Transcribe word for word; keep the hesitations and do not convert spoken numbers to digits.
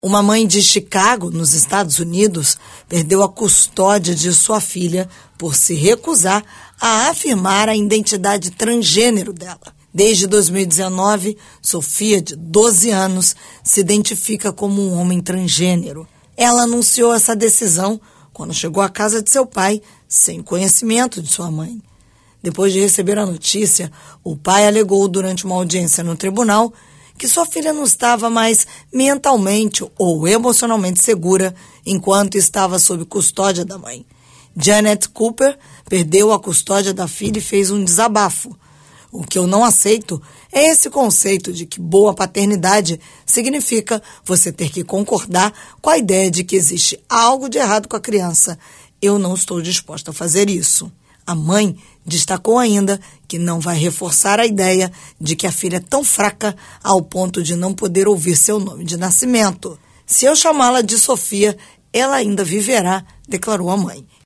Uma mãe de Chicago, nos Estados Unidos, perdeu a custódia de sua filha por se recusar a afirmar a identidade transgênero dela. Desde dois mil e dezenove, Sofia, de doze anos, se identifica como um homem transgênero. Ela anunciou essa decisão quando chegou à casa de seu pai, sem conhecimento de sua mãe. Depois de receber a notícia, o pai alegou durante uma audiência no tribunal que sua filha não estava mais mentalmente ou emocionalmente segura enquanto estava sob custódia da mãe. Janet Cooper perdeu a custódia da filha e fez um desabafo. O que eu não aceito é esse conceito de que boa paternidade significa você ter que concordar com a ideia de que existe algo de errado com a criança. Eu não estou disposta a fazer isso. A mãe destacou ainda que não vai reforçar a ideia de que a filha é tão fraca ao ponto de não poder ouvir seu nome de nascimento. Se eu chamá-la de Sofia, ela ainda viverá, declarou a mãe.